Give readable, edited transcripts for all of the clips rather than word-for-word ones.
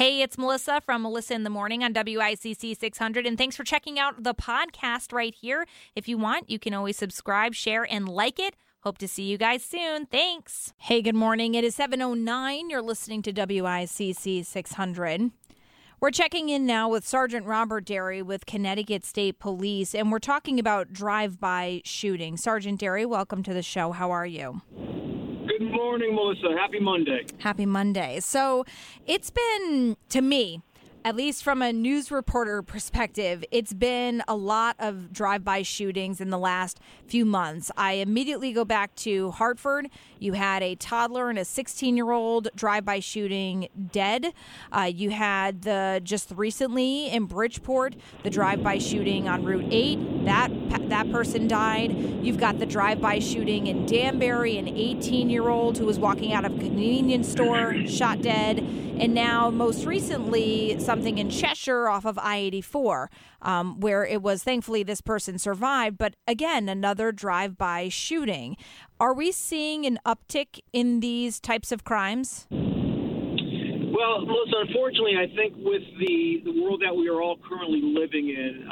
Hey, it's Melissa from Melissa in the Morning on WICC 600, and thanks for checking out the podcast right here. If you want, you can always subscribe, share, and like it. Hope to see you guys soon. Thanks. Hey, good morning. It is 7:09. You're listening to WICC 600. We're checking in now with Sergeant Robert Derry with Connecticut State Police, and we're talking about drive-by shooting. Sergeant Derry, welcome to the show. How are you? Good morning, Melissa. Happy Monday. Happy Monday. So it's been, to me, at least from a news reporter perspective, it's been a lot of drive-by shootings in the last few months. I immediately go back to Hartford. You had a toddler and a 16-year-old drive-by shooting dead. You had just recently in Bridgeport, the drive-by shooting on Route 8. That person died. You've got the drive-by shooting in Danbury, an 18-year-old who was walking out of a convenience store, shot dead. And now, most recently, something in Cheshire off of I-84, where it was, thankfully, this person survived. But again, another drive-by shooting. Are we seeing an uptick in these types of crimes? Well, Melissa, unfortunately, I think with the world that we are all currently living in,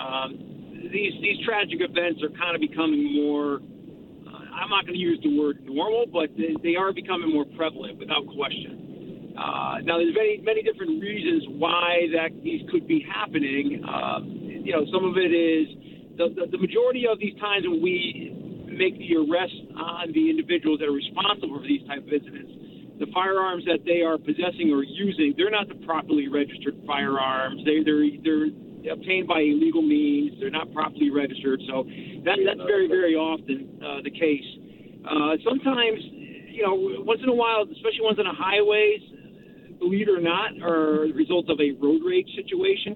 these tragic events are kind of becoming more, I'm not going to use the word normal, but they are becoming more prevalent without question. Now, there's many different reasons why these could be happening. Some of it is the majority of these times when we make the arrest on the individuals that are responsible for these type of incidents, the firearms that they are possessing or using, they're not the properly registered firearms. They're obtained by illegal means. They're not properly registered. So that's very, very often the case. Sometimes, once in a while, especially ones on the highways, believe it or not, are the result of a road rage situation,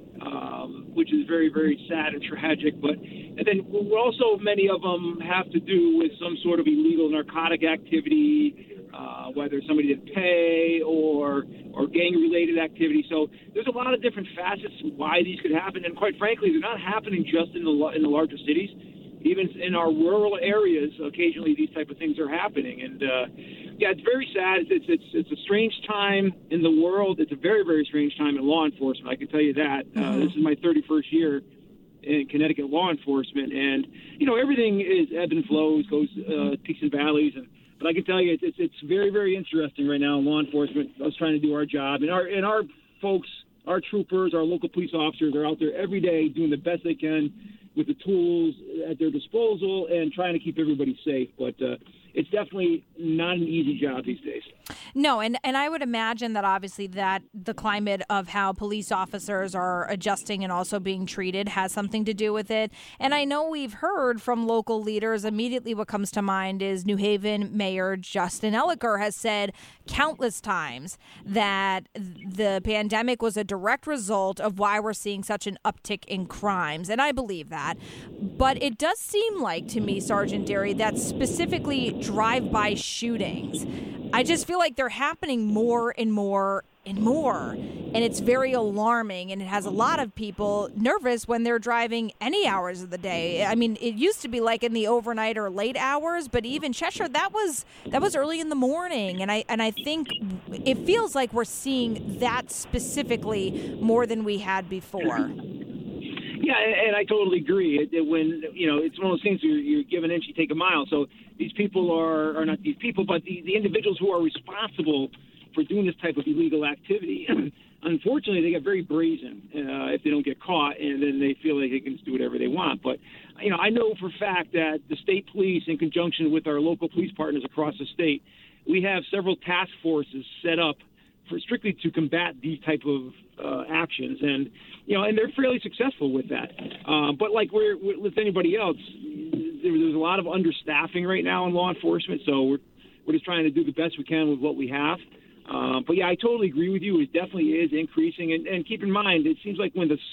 which is very, very sad and tragic. And then also many of them have to do with some sort of illegal narcotic activity, whether somebody didn't pay or gang-related activity. So there's a lot of different facets to why these could happen. And quite frankly, they're not happening just in the larger cities. Even in our rural areas, occasionally these type of things are happening. And, it's very sad. It's a strange time in the world. It's a very, very strange time in law enforcement, I can tell you that. This is my 31st year in Connecticut law enforcement. And, everything is ebb and flows, goes peaks and valleys. But I can tell you it's very, very interesting right now in law enforcement, us trying to do our job. And our folks, our troopers, our local police officers are out there every day doing the best they can with the tools at their disposal and trying to keep everybody safe. But it's definitely not an easy job these days. No, and I would imagine that obviously that the climate of how police officers are adjusting and also being treated has something to do with it. And I know we've heard from local leaders, immediately what comes to mind is New Haven Mayor Justin Elicker has said countless times that the pandemic was a direct result of why we're seeing such an uptick in crimes. And I believe that. But it does seem like to me, Sergeant Derry, that specifically drive-by shootings, I just feel like they're happening more and more and more. And it's very alarming, and it has a lot of people nervous when they're driving any hours of the day. I mean, it used to be like in the overnight or late hours, but even Cheshire, that was early in the morning. And I think it feels like we're seeing that specifically more than we had before. Yeah, and I totally agree. When it's one of those things where you give an inch, you take a mile. So these people are not these people, but the individuals who are responsible for doing this type of illegal activity. Unfortunately, they get very brazen if they don't get caught, and then they feel like they can just do whatever they want. But I know for a fact that the state police, in conjunction with our local police partners across the state, we have several task forces set up for strictly to combat these type of actions, and they're fairly successful with that. But like with anybody else, there's a lot of understaffing right now in law enforcement, so we're just trying to do the best we can with what we have. But yeah, I totally agree with you. It definitely is increasing, and keep in mind, it seems like when the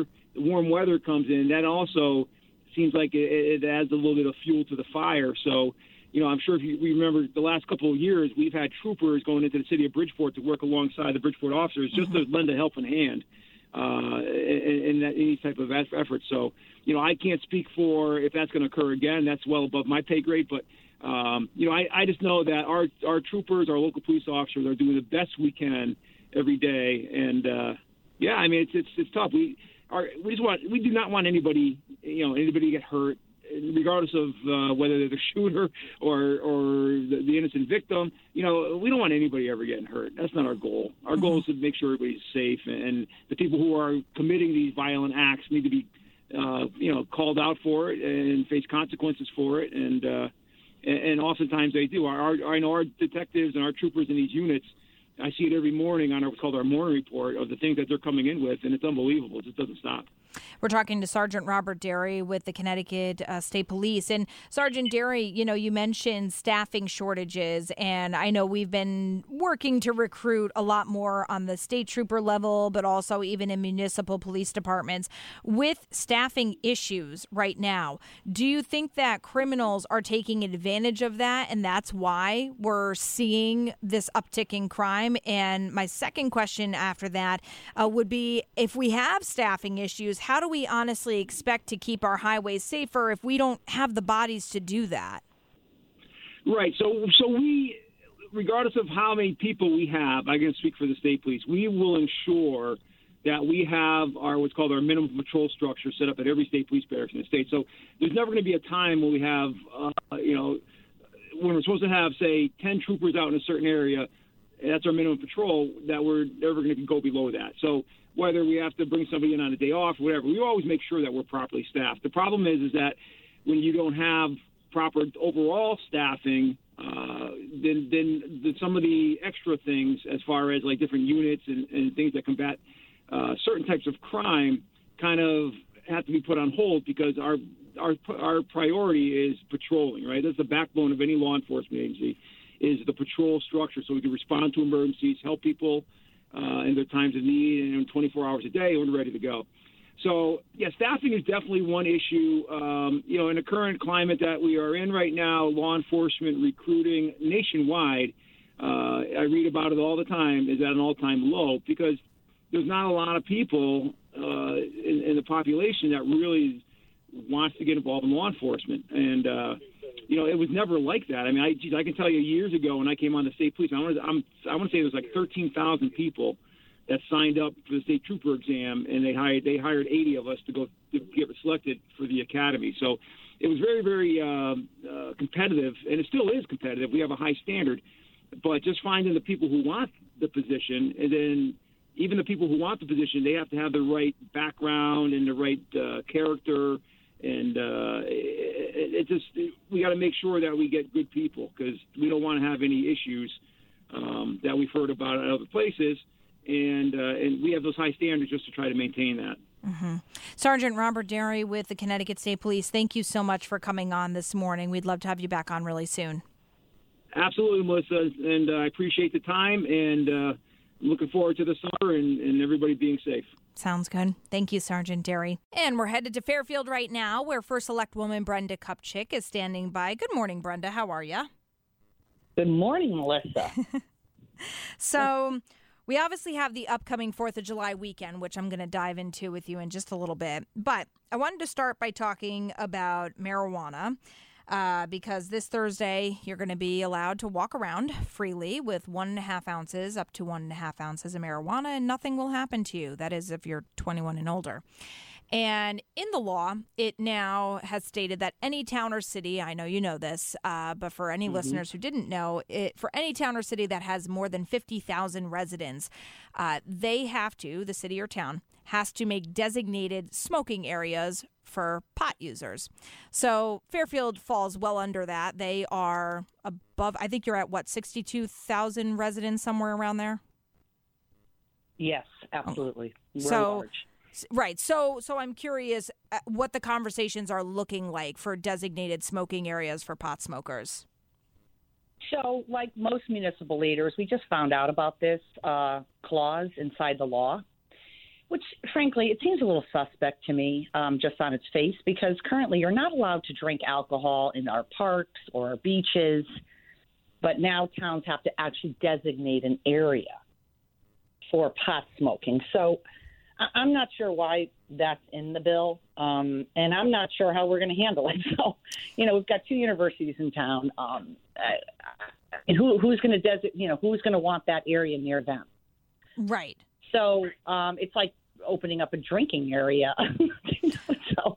warm weather comes in, that also seems like it adds a little bit of fuel to the fire. So. I'm sure if you remember the last couple of years, we've had troopers going into the city of Bridgeport to work alongside the Bridgeport officers just to lend a helping hand in any type of effort. So, I can't speak for if that's going to occur again. That's well above my pay grade. But, I just know that our troopers, our local police officers are doing the best we can every day. And yeah, I mean it's tough. We do not want anybody to get hurt, regardless of whether they're the shooter or the innocent victim. We don't want anybody ever getting hurt. That's not our goal. Our goal is to make sure everybody's safe, and the people who are committing these violent acts need to be called out for it and face consequences for it. And oftentimes they do. I know our detectives and our troopers in these units, I see it every morning on what's called our morning report of the things that they're coming in with, and it's unbelievable. It just doesn't stop. We're talking to Sergeant Robert Derry with the Connecticut State Police. And Sergeant Derry, you mentioned staffing shortages, and I know we've been working to recruit a lot more on the state trooper level, but also even in municipal police departments. With staffing issues right now, do you think that criminals are taking advantage of that, and that's why we're seeing this uptick in crime? And my second question after that would be, if we have staffing issues, how do we honestly expect to keep our highways safer if we don't have the bodies to do that? Right. So we, regardless of how many people we have, I can speak for the state police, we will ensure that we have what's called our minimum patrol structure set up at every state police barracks in the state. So there's never going to be a time when we have, when we're supposed to have, say, 10 troopers out in a certain area, that's our minimum patrol, that we're never going to go below that. So whether we have to bring somebody in on a day off or whatever, we always make sure that we're properly staffed. The problem is that when you don't have proper overall staffing, then some of the extra things, as far as like different units and things that combat certain types of crime, kind of have to be put on hold, because our priority is patrolling, right? That's the backbone of any law enforcement agency, is the patrol structure, so we can respond to emergencies, help people in their times of need, and 24 hours a day, we're ready to go. So, yeah, staffing is definitely one issue. In the current climate that we are in right now, law enforcement recruiting nationwide, I read about it all the time, is at an all-time low, because there's not a lot of people in the population that really wants to get involved in law enforcement. And, it was never like that. I mean, I can tell you years ago when I came on the state police, I want to say there was like 13,000 people that signed up for the state trooper exam, and they hired 80 of us to get selected for the academy. So it was very, very competitive, and it still is competitive. We have a high standard, but just finding the people who want the position, and then even the people who want the position, they have to have the right background and the right character. And we got to make sure that we get good people, because we don't want to have any issues that we've heard about at other places. And we have those high standards just to try to maintain that. Mm-hmm. Sergeant Robert Derry with the Connecticut State Police, thank you so much for coming on this morning. We'd love to have you back on really soon. Absolutely, Melissa, and I appreciate the time, and looking forward to the summer and everybody being safe. Sounds good. Thank you, Sergeant Derry. And we're headed to Fairfield right now, where First Select Woman Brenda Kupchik is standing by. Good morning, Brenda. How are you? Good morning, Melissa. So we obviously have the upcoming 4th of July weekend, which I'm going to dive into with you in just a little bit. But I wanted to start by talking about marijuana. Because this Thursday, you're going to be allowed to walk around freely with 1.5 ounces up to 1.5 ounces of marijuana, and nothing will happen to you. That is if you're 21 and older. And in the law, it now has stated that any town or city, I know you know this, but for any listeners who didn't know, for any town or city that has more than 50,000 residents, they have to, the city or town, has to make designated smoking areas for pot users. So Fairfield falls well under that. They are above, I think you're at, 62,000 residents, somewhere around there? Yes, absolutely. We're large. Right. So I'm curious what the conversations are looking like for designated smoking areas for pot smokers. So, like most municipal leaders, we just found out about this clause inside the law, which, frankly, it seems a little suspect to me just on its face, because currently you're not allowed to drink alcohol in our parks or our beaches, but now towns have to actually designate an area for pot smoking. So I'm not sure why that's in the bill, and I'm not sure how we're going to handle it. So, we've got 2 universities in town, and who's going to who's going to want that area near them? Right. So it's like opening up a drinking area. So,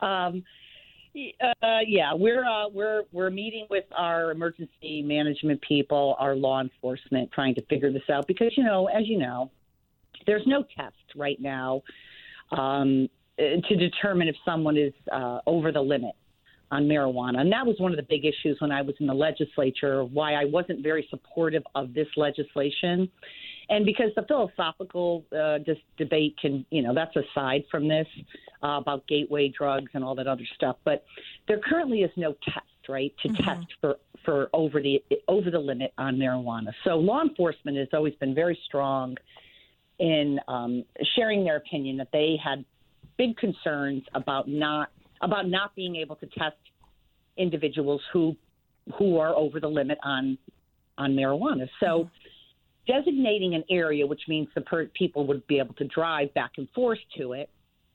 we're meeting with our emergency management people, our law enforcement, trying to figure this out because, as you know, there's no test right now to determine if someone is over the limit on marijuana. And that was one of the big issues when I was in the legislature, why I wasn't very supportive of this legislation. And because the philosophical debate can, that's aside from this about gateway drugs and all that other stuff. But there currently is no test, right, to test for over the limit on marijuana. So law enforcement has always been very strong in sharing their opinion that they had big concerns about not being able to test individuals who are over the limit on marijuana. So designating an area, which means the people would be able to drive back and forth to it,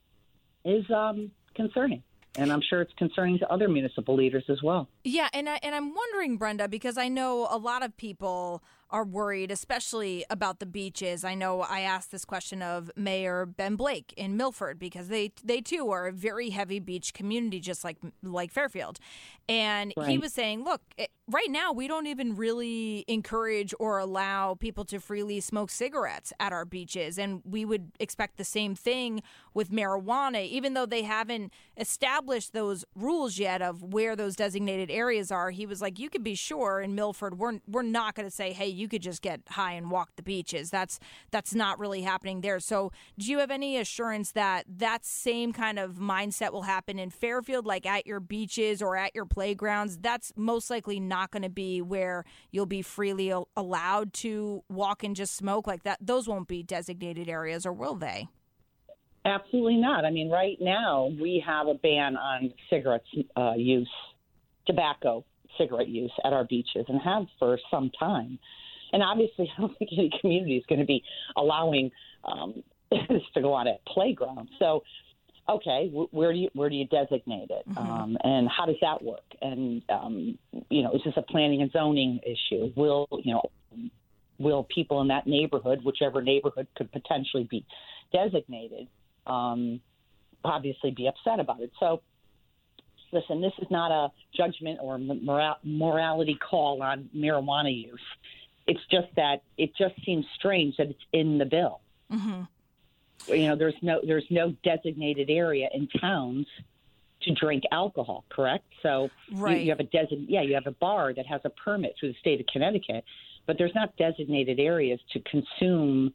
is concerning. And I'm sure it's concerning to other municipal leaders as well. Yeah, and I'm wondering, Brenda, because I know a lot of people are worried, especially about the beaches. I know I asked this question of Mayor Ben Blake in Milford because they too are a very heavy beach community, just like Fairfield. And he was saying, look, right now we don't even really encourage or allow people to freely smoke cigarettes at our beaches. And we would expect the same thing with marijuana, even though they haven't established those rules yet of where those designated areas are. He was like, you could be sure in Milford, we're not going to say, hey, you could just get high and walk the beaches. That's not really happening there. So do you have any assurance that that same kind of mindset will happen in Fairfield, like at your beaches or at your playgrounds? That's most likely not going to be where you'll be freely allowed to walk and just smoke like that. Those won't be designated areas, or will they? Absolutely not. I mean, right now we have a ban on cigarettes use, tobacco cigarette use at our beaches, and have for some time. And obviously, I don't think any community is going to be allowing this to go on at playgrounds. So, okay, where do you designate it, and how does that work? And is this a planning and zoning issue? Will people in that neighborhood, whichever neighborhood could potentially be designated, obviously be upset about it? So, listen, this is not a judgment or morality call on marijuana use. It's just that it just seems strange that it's in the bill. There's no designated area in towns to drink alcohol, correct? So you have you have a bar that has a permit through the state of Connecticut, but there's not designated areas to consume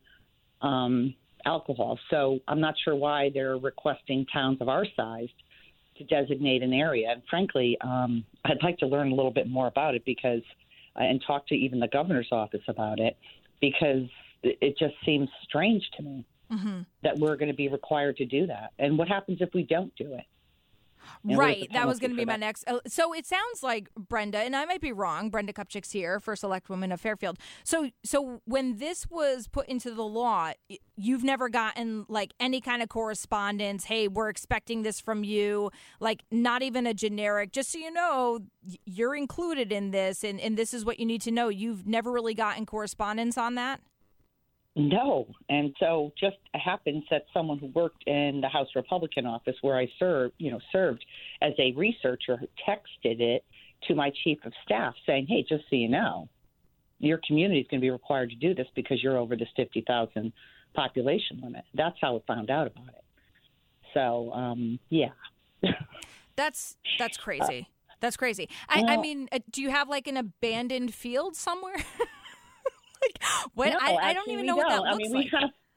alcohol. So I'm not sure why they're requesting towns of our size to designate an area. And frankly, I'd like to learn a little bit more about it and talk to even the governor's office about it, because it just seems strange to me that we're going to be required to do that. And what happens if we don't do it? Right. That was going to be my next. So it sounds like, Brenda, and I might be wrong, Brenda Kupchik's here, First Select Woman of Fairfield. So when this was put into the law, you've never gotten like any kind of correspondence, hey, we're expecting this from you, like not even a generic, just so you know, you're included in this and this is what you need to know. You've never really gotten correspondence on that? No. And so just happens that someone who worked in the House Republican office where I served as a researcher, texted it to my chief of staff saying, hey, just so you know, your community is going to be required to do this because you're over this 50,000 population limit. That's how I found out about it. So, yeah. That's crazy. That's crazy. I mean, do you have like an abandoned field somewhere? No, I don't even know what that looks like.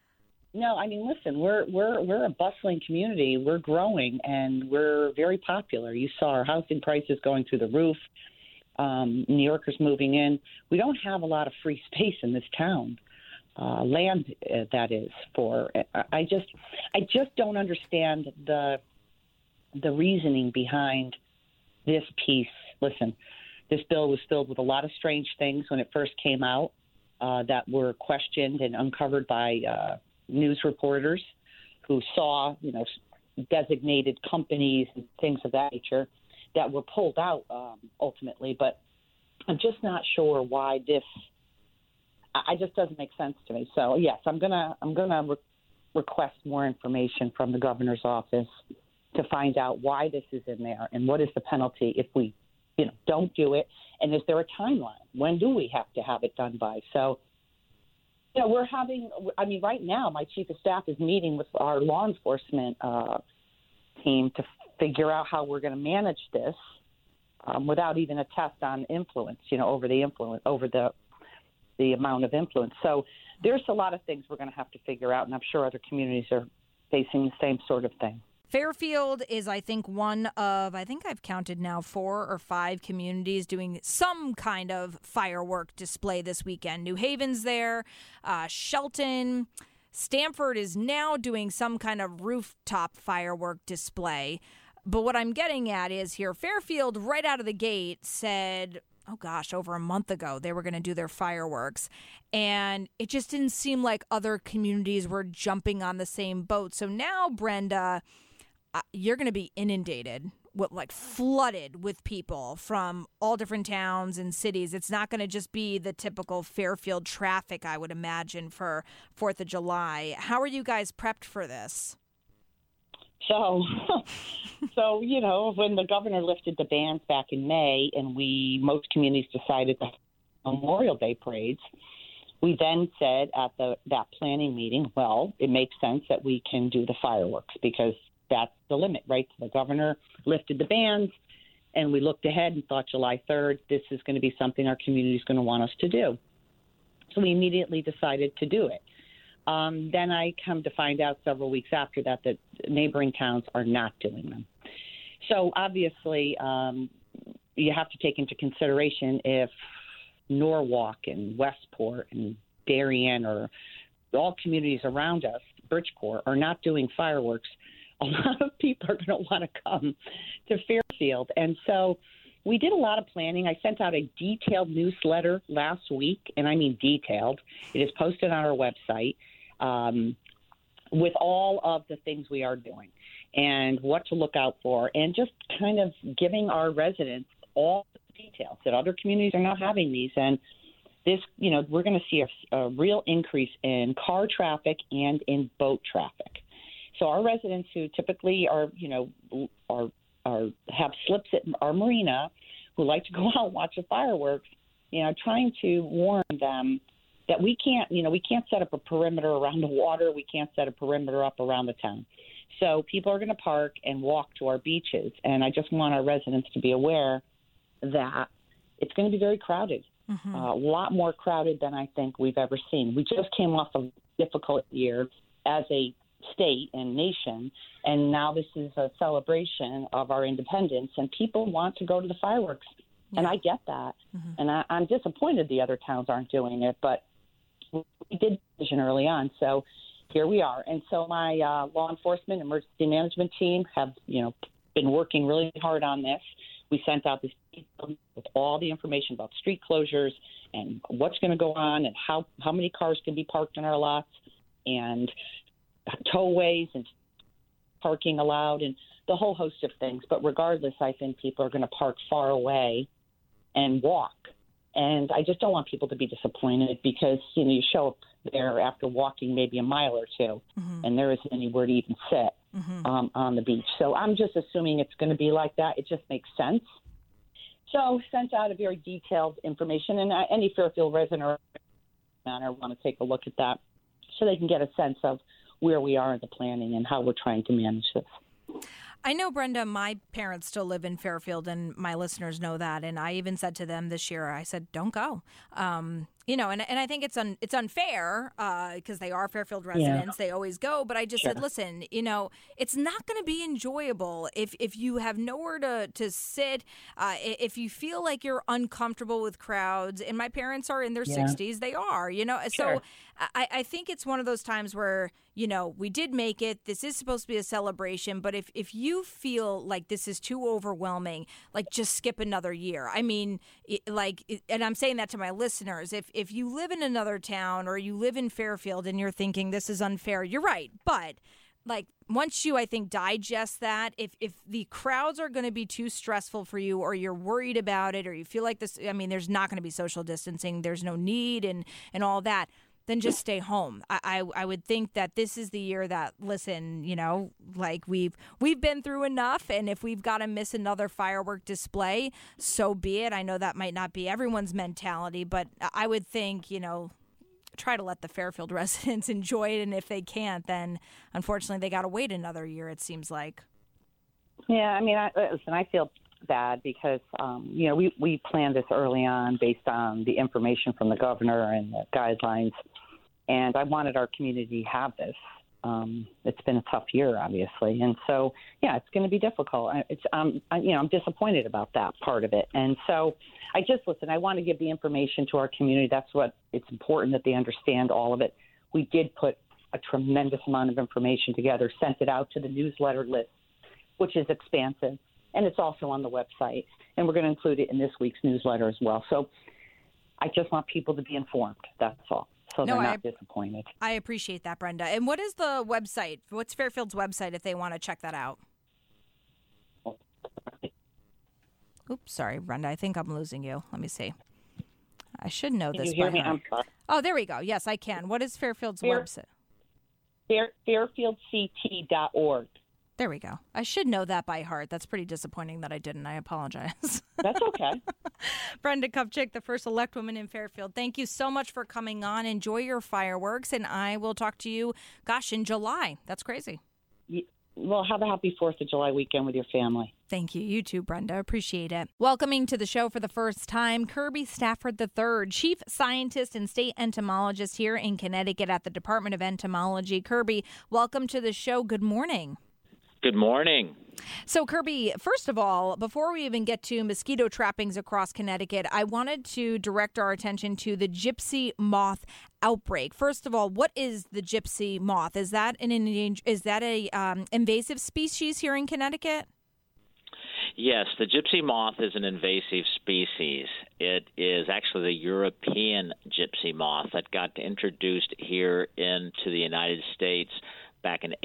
Listen, we're a bustling community. We're growing and we're very popular. You saw our housing prices going through the roof. New Yorkers moving in. We don't have a lot of free space in this town. Land, that is, for. I just don't understand the reasoning behind this piece. Listen, this bill was filled with a lot of strange things when it first came out. That were questioned and uncovered by news reporters who saw, designated companies and things of that nature that were pulled out ultimately. But I'm just not sure why this I just doesn't make sense to me. So yes, I'm gonna request more information from the governor's office to find out why this is in there and what is the penalty if we, don't do it. And is there a timeline? When do we have to have it done by? So, right now, my chief of staff is meeting with our law enforcement team to figure out how we're going to manage this without even a test on influence, over the amount of influence. So there's a lot of things we're going to have to figure out, and I'm sure other communities are facing the same sort of thing. Fairfield is, I think, one of, I've counted now 4 or 5 communities doing some kind of firework display this weekend. New Haven's there, Shelton, Stamford is now doing some kind of rooftop firework display. But what I'm getting at is here, Fairfield right out of the gate said, over a month ago, they were going to do their fireworks. And it just didn't seem like other communities were jumping on the same boat. So now, Brenda, you're going to be inundated, flooded with people from all different towns and cities. It's not going to just be the typical Fairfield traffic, I would imagine, for 4th of July. How are you guys prepped for this? So, when the governor lifted the bans back in May and most communities decided to have Memorial Day parades, we then said at that planning meeting, well, it makes sense that we can do the fireworks because that's the limit, right? So the governor lifted the bans, and we looked ahead and thought July 3rd, this is going to be something our community is going to want us to do. So we immediately decided to do it. Then I come to find out several weeks after that neighboring towns are not doing them. So obviously, you have to take into consideration if Norwalk and Westport and Darien or all communities around us, Bridgeport, are not doing fireworks, a lot of people are going to want to come to Fairfield. And so we did a lot of planning. I sent out a detailed newsletter last week, and I mean detailed. It is posted on our website with all of the things we are doing and what to look out for, and just kind of giving our residents all the details that other communities are not having these. And this, we're going to see a real increase in car traffic and in boat traffic. So our residents who typically are have slips at our marina, who like to go out and watch the fireworks, trying to warn them that we can't set up a perimeter around the water. We can't set a perimeter up around the town. So people are going to park and walk to our beaches. And I just want our residents to be aware that it's going to be very crowded, a lot more crowded than I think we've ever seen. We just came off a difficult year as a state and nation, and now this is a celebration of our independence, and people want to go to the fireworks. Yeah. And I get that. And I'm disappointed the other towns aren't doing it, but we did decision early on, so here we are. And so my law enforcement emergency management team have been working really hard on this. We sent out this with all the information about street closures and what's going to go on and how many cars can be parked in our lots and tollways and parking allowed and the whole host of things. But regardless, I think people are going to park far away and walk. And I just don't want people to be disappointed because, you show up there after walking maybe a mile or two and there isn't anywhere to even sit on the beach. So I'm just assuming it's going to be like that. It just makes sense. So sent out a very detailed information, and any Fairfield resident or manner want to take a look at that so they can get a sense of where we are in the planning and how we're trying to manage this. I know, Brenda, my parents still live in Fairfield, and my listeners know that. And I even said to them this year, I said, don't go. And I think it's unfair because they are Fairfield residents. Yeah. They always go. But I just said, listen, it's not going to be enjoyable if you have nowhere to sit, if you feel like you're uncomfortable with crowds. And my parents are in their 60s. They are, So I think it's one of those times where, we did make it. This is supposed to be a celebration. But if you feel like this is too overwhelming, just skip another year. I mean, and I'm saying that to my listeners. If you live in another town or you live in Fairfield and you're thinking this is unfair, you're right. But like once you, I think, digest that, if the crowds are going to be too stressful for you, or you're worried about it, or you feel like this, I mean, there's not going to be social distancing, there's no need and all that, then just stay home. I would think that this is the year that, listen, like we've been through enough, and if we've got to miss another firework display, so be it. I know that might not be everyone's mentality, but I would think, try to let the Fairfield residents enjoy it, and if they can't, then unfortunately they got to wait another year, it seems like. Yeah, I mean, I feel bad because, we planned this early on based on the information from the governor and the guidelines, and I wanted our community to have this. It's been a tough year, obviously, and so, yeah, it's going to be difficult. I'm disappointed about that part of it, and so I want to give the information to our community. That's what it's important, that they understand all of it. We did put a tremendous amount of information together, sent it out to the newsletter list, which is expansive, and it's also on the website, and we're going to include it in this week's newsletter as well. So I just want people to be informed. That's all. So they're not disappointed. I appreciate that, Brenda. And what is the website? What's Fairfield's website if they want to check that out? Oops, sorry, Brenda. I think I'm losing you. Let me see. I should know this. Can you hear me? I'm sorry. Oh, there we go. Yes, I can. What is Fairfield's website? Fairfieldct.org. There we go. I should know that by heart. That's pretty disappointing that I didn't. I apologize. That's okay. Brenda Kupchik, the first elect woman in Fairfield, thank you so much for coming on. Enjoy your fireworks, and I will talk to you, in July. That's crazy. Well, have a happy 4th of July weekend with your family. Thank you. You too, Brenda. Appreciate it. Welcoming to the show for the first time, Kirby Stafford III, Chief Scientist and State Entomologist here in Connecticut at the Department of Entomology. Kirby, welcome to the show. Good morning. Good morning. So, Kirby, first of all, before we even get to mosquito trappings across Connecticut, I wanted to direct our attention to the gypsy moth outbreak. First of all, what is the gypsy moth? Is that an invasive species here in Connecticut? Yes, the gypsy moth is an invasive species. It is actually the European gypsy moth that got introduced here into the United States back in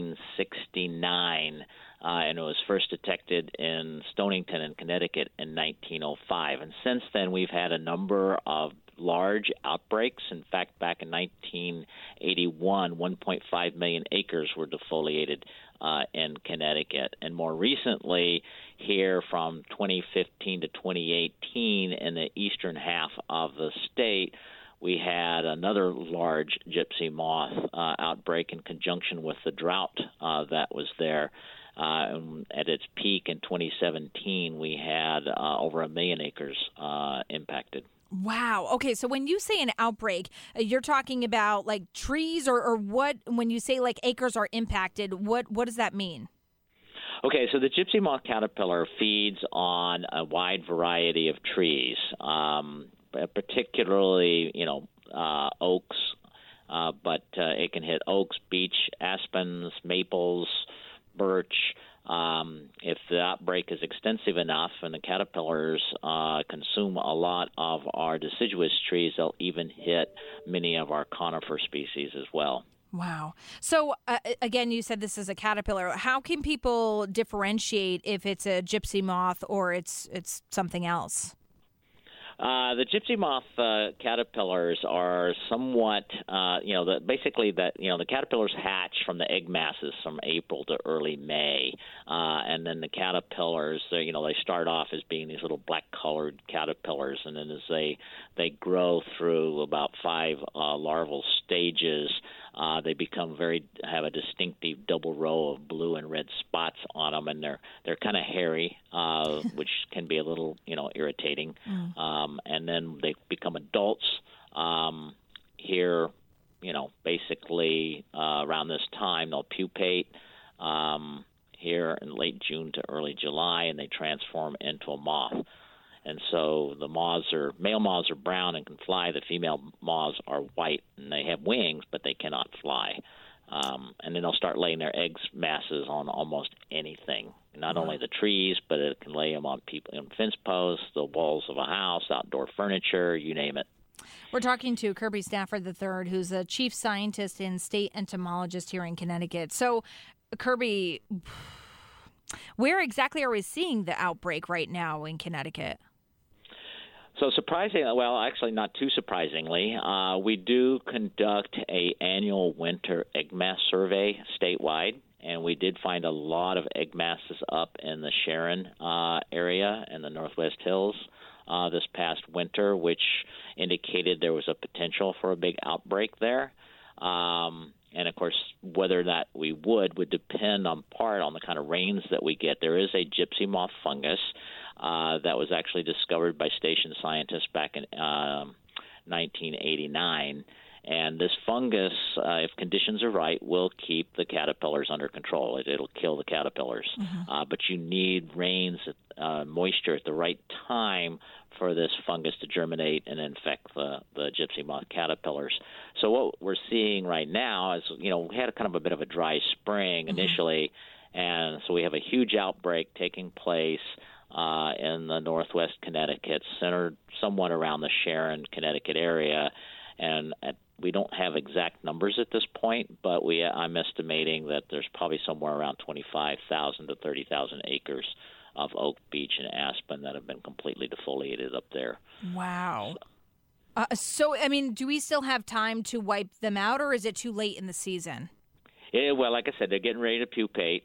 1869, and it was first detected in Stonington in Connecticut in 1905. And since then, we've had a number of large outbreaks. In fact, back in 1981, 1.5 million acres were defoliated in Connecticut. And more recently, here from 2015 to 2018, in the eastern half of the state, we had another large gypsy moth outbreak in conjunction with the drought that was there. At its peak in 2017, we had over 1 million acres impacted. Wow. Okay, so when you say an outbreak, you're talking about like trees or what? When you say like acres are impacted, what does that mean? Okay, so the gypsy moth caterpillar feeds on a wide variety of trees. Particularly, oaks, but it can hit oaks, beech, aspens, maples, birch. If the outbreak is extensive enough and the caterpillars consume a lot of our deciduous trees, they'll even hit many of our conifer species as well. Wow. So, again, you said this is a caterpillar. How can people differentiate if it's a gypsy moth or it's something else? The gypsy moth caterpillars are somewhat, the caterpillars hatch from the egg masses from April to early May, and then the caterpillars, they start off as being these little black-colored caterpillars, and then as they grow through about 5 larval stages, they have a distinctive double row of blue and red spots on them, and they're kind of hairy, which can be a little irritating. And then they become adults here. Basically around this time they'll pupate here in late June to early July, and they transform into a moth. And so the male moths are brown and can fly. The female moths are white, and they have wings, but they cannot fly. And then they'll start laying their eggs masses on almost anything, not only the trees, but it can lay them on people in fence posts, the walls of a house, outdoor furniture, you name it. We're talking to Kirby Stafford III, who's a chief scientist and state entomologist here in Connecticut. So, Kirby, where exactly are we seeing the outbreak right now in Connecticut? So actually not too surprisingly, we do conduct a annual winter egg mass survey statewide, and we did find a lot of egg masses up in the Sharon area and the Northwest Hills this past winter, which indicated there was a potential for a big outbreak there. And, of course, whether or not we would depend on part on the kind of rains that we get. There is a gypsy moth fungus that was actually discovered by station scientists back in 1989. And this fungus, if conditions are right, will keep the caterpillars under control. It'll kill the caterpillars. But you need rains, moisture at the right time for this fungus to germinate and infect the gypsy moth caterpillars. So what we're seeing right now is, we had kind of a bit of a dry spring initially, and so we have a huge outbreak taking place in the Northwest Connecticut, centered somewhat around the Sharon, Connecticut area. And we don't have exact numbers at this point, but I'm estimating that there's probably somewhere around 25,000 to 30,000 acres of oak, beech, and aspen that have been completely defoliated up there. Wow. So, do we still have time to wipe them out, or is it too late in the season? Yeah, well, like I said, they're getting ready to pupate.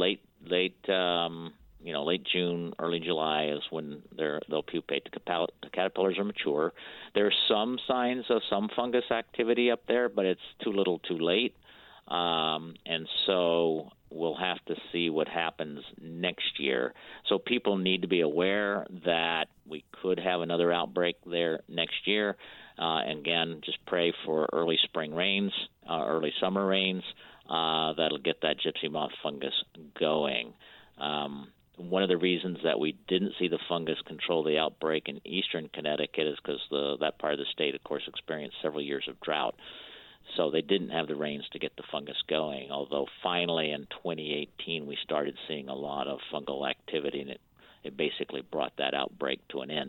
Late June, early July is when they'll pupate. The caterpillars are mature. There's some signs of some fungus activity up there, but it's too little too late. And so we'll have to see what happens next year. So people need to be aware that we could have another outbreak there next year. And again, just pray for early spring rains, early summer rains. That'll get that gypsy moth fungus going. One of the reasons that we didn't see the fungus control the outbreak in eastern Connecticut is because that part of the state, of course, experienced several years of drought. So they didn't have the rains to get the fungus going, although finally in 2018 we started seeing a lot of fungal activity, and it basically brought that outbreak to an end.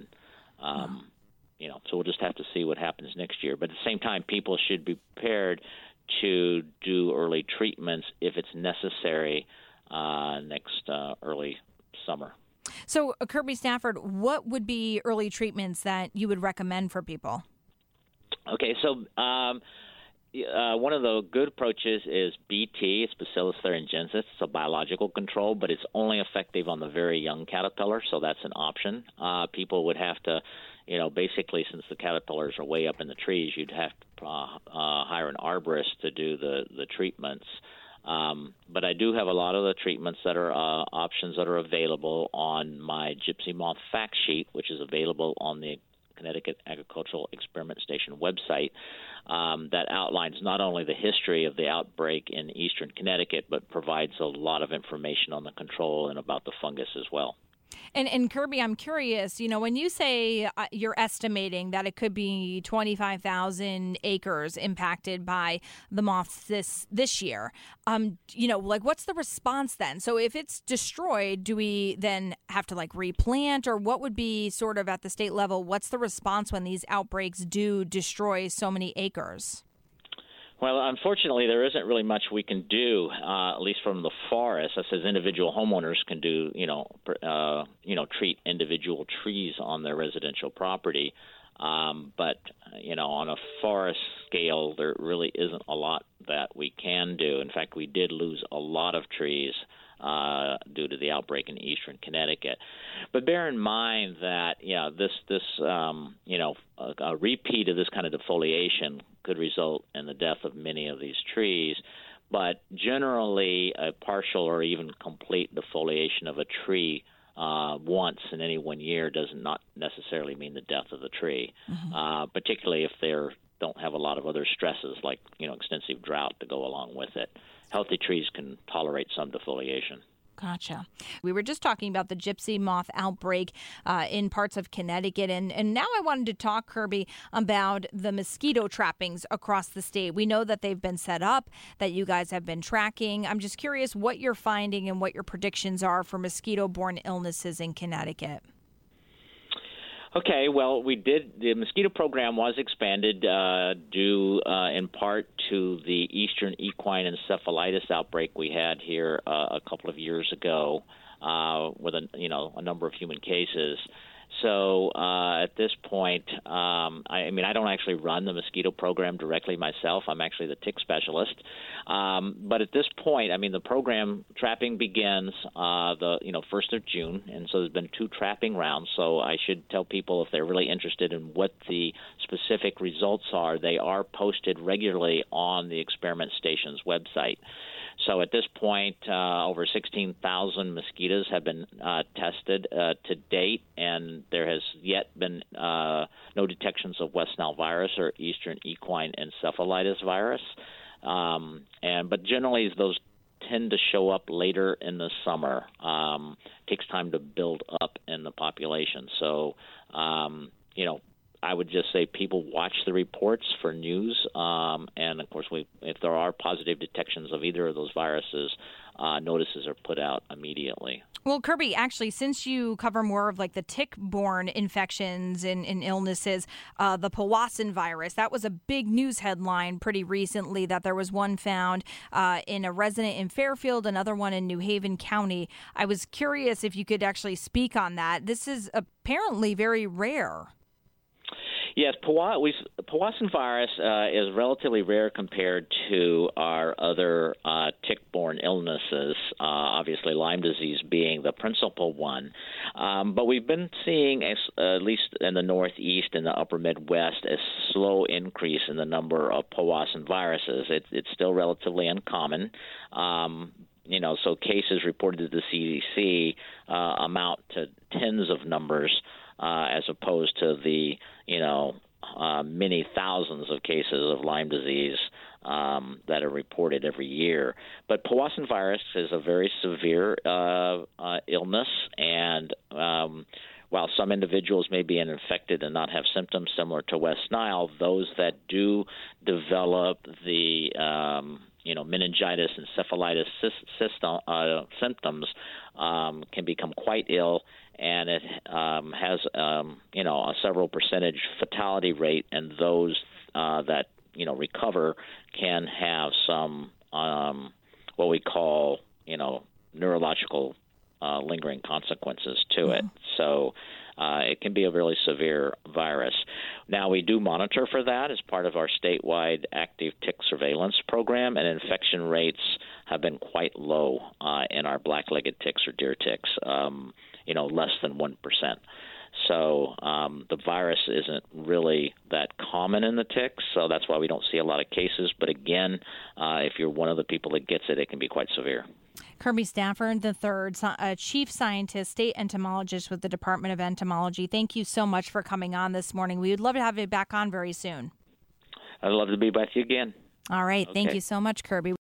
So we'll just have to see what happens next year. But at the same time, people should be prepared to do early treatments if it's necessary next early summer. So, Kirby Stafford, what would be early treatments that you would recommend for people? Okay, so one of the good approaches is BT. It's Bacillus thuringiensis. It's a biological control, but it's only effective on the very young caterpillar, so that's an option. People would have to, basically, since the caterpillars are way up in the trees, you'd have to hire an arborist to do the treatments. But I do have a lot of the treatments that are options that are available on my gypsy moth fact sheet, which is available on the Connecticut Agricultural Experiment Station website, that outlines not only the history of the outbreak in eastern Connecticut, but provides a lot of information on the control and about the fungus as well. And Kirby, I'm curious, when you say you're estimating that it could be 25,000 acres impacted by the moths this year, what's the response then? So if it's destroyed, do we then have to replant, or what would be sort of at the state level? What's the response when these outbreaks do destroy so many acres? Well, unfortunately, there isn't really much we can do, at least from the forest. Us as individual homeowners can do, treat individual trees on their residential property. But on a forest scale, there really isn't a lot that we can do. In fact, we did lose a lot of trees due to the outbreak in eastern Connecticut. But bear in mind that, a repeat of this kind of defoliation could result in the death of many of these trees. But generally, a partial or even complete defoliation of a tree once in any 1 year does not necessarily mean the death of the tree, particularly if they don't have a lot of other stresses like extensive drought to go along with it. Healthy trees can tolerate some defoliation. Gotcha. We were just talking about the gypsy moth outbreak in parts of Connecticut, and now I wanted to talk, Kirby, about the mosquito trappings across the state. We know that they've been set up, that you guys have been tracking. I'm just curious what you're finding and what your predictions are for mosquito-borne illnesses in Connecticut. Okay, well, we did. The mosquito program was expanded due in part to the eastern equine encephalitis outbreak we had here a couple of years ago with a number of human cases. So at this point, I don't actually run the mosquito program directly myself. I'm actually the tick specialist. But at this point, the program trapping begins the 1st of June, and so there's been 2 trapping rounds. So I should tell people if they're really interested in what the specific results are, they are posted regularly on the experiment station's website. So at this point, over 16,000 mosquitoes have been tested to date, and there has yet been no detections of West Nile virus or Eastern equine encephalitis virus. But generally, those tend to show up later in the summer. Takes time to build up in the population. So, I would just say people watch the reports for news, and of course, if there are positive detections of either of those viruses, notices are put out immediately. Well, Kirby, actually, since you cover more of like the tick-borne infections and illnesses, the Powassan virus, that was a big news headline pretty recently that there was one found in a resident in Fairfield, another one in New Haven County. I was curious if you could actually speak on that. This is apparently very rare. Yes, Powassan virus is relatively rare compared to our other tick-borne illnesses, obviously Lyme disease being the principal one. But we've been seeing, at least in the Northeast and the upper Midwest, a slow increase in the number of Powassan viruses. It's still relatively uncommon. So cases reported to the CDC amount to tens of numbers as opposed to the many thousands of cases of Lyme disease that are reported every year. But Powassan virus is a very severe illness, and while some individuals may be infected and not have symptoms similar to West Nile, those that do develop the meningitis, encephalitis symptoms can become quite ill, and it has a several percentage fatality rate, and those that recover can have some what we call neurological lingering consequences to it. So it can be a really severe virus. Now, we do monitor for that as part of our statewide active tick surveillance program, and infection rates have been quite low in our black-legged ticks or deer ticks, less than 1%. So the virus isn't really that common in the ticks, so that's why we don't see a lot of cases. But again, if you're one of the people that gets it, it can be quite severe. Kirby Stafford III, Chief Scientist, State Entomologist with the Department of Entomology. Thank you so much for coming on this morning. We would love to have you back on very soon. I'd love to be with you again. All right. Okay. Thank you so much, Kirby.